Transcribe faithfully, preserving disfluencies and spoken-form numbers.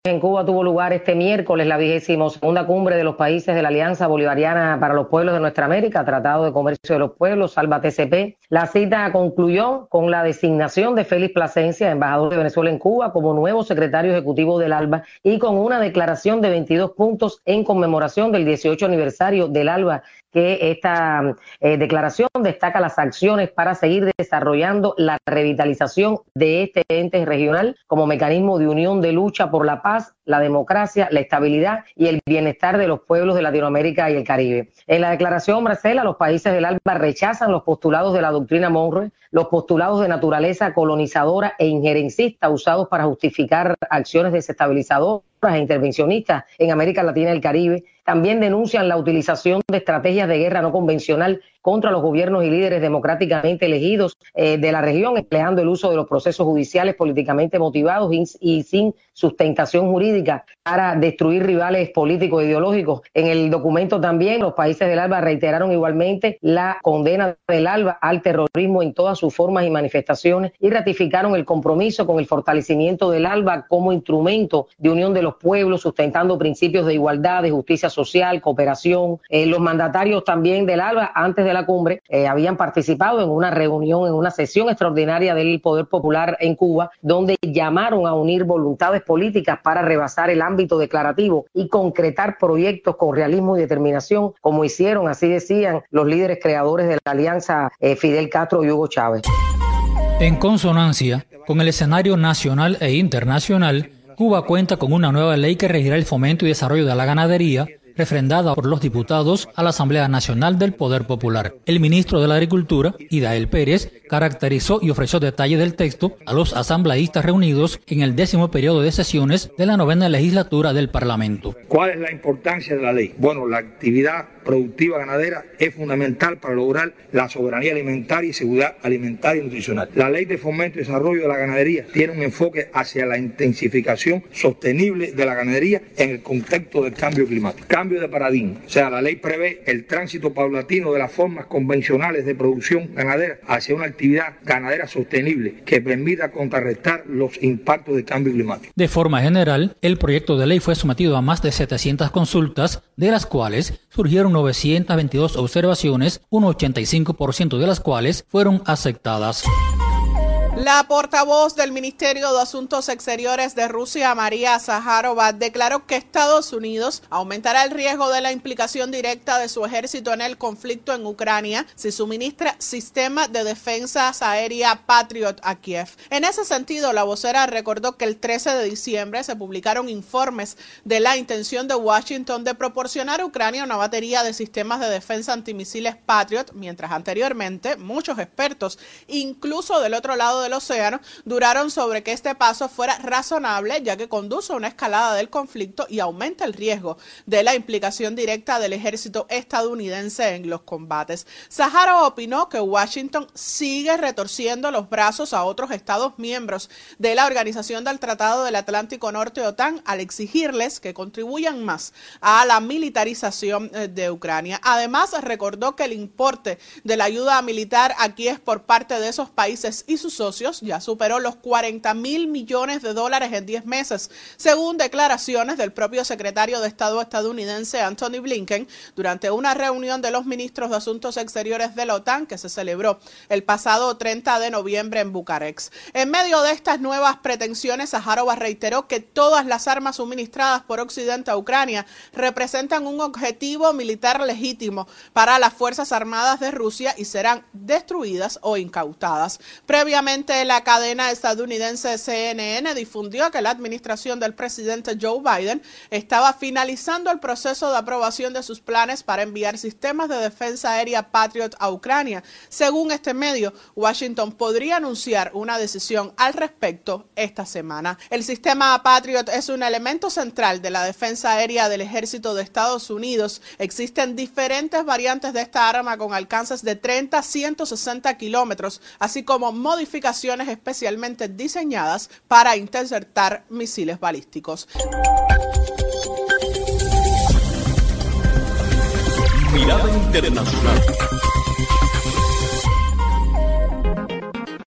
En Cuba tuvo lugar este miércoles la vigésima segunda cumbre de los países de la Alianza Bolivariana para los Pueblos de Nuestra América, Tratado de Comercio de los Pueblos, ALBA T C P. La cita concluyó con la designación de Félix Plasencia, embajador de Venezuela en Cuba, como nuevo secretario ejecutivo del ALBA y con una declaración de veintidós puntos en conmemoración del dieciocho aniversario del ALBA, que esta eh, declaración destaca las acciones para seguir desarrollando la revitalización de este ente regional como mecanismo de unión de lucha por la paz, la democracia, la estabilidad y el bienestar de los pueblos de Latinoamérica y el Caribe. En la declaración, Marcela, los países del ALBA rechazan los postulados de la doctrina Monroe, los postulados de naturaleza colonizadora e injerencista usados para justificar acciones desestabilizadoras e intervencionistas en América Latina y el Caribe. También denuncian la utilización de estrategias de guerra no convencional contra los gobiernos y líderes democráticamente elegidos eh, de la región, empleando el uso de los procesos judiciales políticamente motivados y, y sin sustentación jurídica para destruir rivales políticos e ideológicos. En el documento también los países del ALBA reiteraron igualmente la condena del ALBA al terrorismo en todas sus formas y manifestaciones y ratificaron el compromiso con el fortalecimiento del ALBA como instrumento de unión de los pueblos, sustentando principios de igualdad, de justicia social, cooperación. Eh, los mandatarios también del ALBA, antes de la cumbre, eh, habían participado en una reunión, en una sesión extraordinaria del Poder Popular en Cuba, donde llamaron a unir voluntades políticas para rebasar el ámbito declarativo y concretar proyectos con realismo y determinación, como hicieron, así decían, los líderes creadores de la alianza eh, Fidel Castro y Hugo Chávez. En consonancia con el escenario nacional e internacional, Cuba cuenta con una nueva ley que regirá el fomento y desarrollo de la ganadería, refrendada por los diputados a la Asamblea Nacional del Poder Popular. El ministro de la Agricultura, Idael Pérez, caracterizó y ofreció detalles del texto a los asambleístas reunidos en el décimo periodo de sesiones de la novena legislatura del Parlamento. ¿Cuál es la importancia de la ley? Bueno, la actividad productiva ganadera es fundamental para lograr la soberanía alimentaria y seguridad alimentaria y nutricional. La ley de fomento y desarrollo de la ganadería tiene un enfoque hacia la intensificación sostenible de la ganadería en el contexto del cambio climático. Cambio de paradigma. O sea, la ley prevé el tránsito paulatino de las formas convencionales de producción ganadera hacia una actividad ganadera sostenible que permita contrarrestar los impactos del cambio climático. De forma general, el proyecto de ley fue sometido a más de setecientas consultas, de las cuales surgieron novecientas veintidós observaciones, un ochenta y cinco por ciento de las cuales fueron aceptadas. La portavoz del Ministerio de Asuntos Exteriores de Rusia, María Zaharova, declaró que Estados Unidos aumentará el riesgo de la implicación directa de su ejército en el conflicto en Ucrania si suministra sistemas de defensa aérea Patriot a Kiev. En ese sentido, la vocera recordó que el trece de diciembre se publicaron informes de la intención de Washington de proporcionar a Ucrania una batería de sistemas de defensa antimisiles Patriot, mientras anteriormente muchos expertos, incluso del otro lado del océano, duraron sobre que este paso fuera razonable, ya que conduce a una escalada del conflicto y aumenta el riesgo de la implicación directa del ejército estadounidense en los combates. Zaharova opinó que Washington sigue retorciendo los brazos a otros estados miembros de la Organización del Tratado del Atlántico Norte, OTAN, al exigirles que contribuyan más a la militarización de Ucrania. Además, recordó que el importe de la ayuda militar a Kiev por parte de esos países y sus socios ya superó los cuarenta mil millones de dólares en diez meses, según declaraciones del propio secretario de Estado estadounidense Antony Blinken durante una reunión de los ministros de Asuntos Exteriores de la OTAN que se celebró el pasado treinta de noviembre en Bucarest. En medio de estas nuevas pretensiones, Zaharova reiteró que todas las armas suministradas por Occidente a Ucrania representan un objetivo militar legítimo para las Fuerzas Armadas de Rusia y serán destruidas o incautadas. Previamente, la cadena estadounidense C N N difundió que la administración del presidente Joe Biden estaba finalizando el proceso de aprobación de sus planes para enviar sistemas de defensa aérea Patriot a Ucrania. Según este medio, Washington podría anunciar una decisión al respecto esta semana. El sistema Patriot es un elemento central de la defensa aérea del ejército de Estados Unidos. Existen diferentes variantes de esta arma con alcances de treinta a ciento sesenta kilómetros, así como modificaciones especialmente diseñadas para interceptar misiles balísticos. Mirada internacional.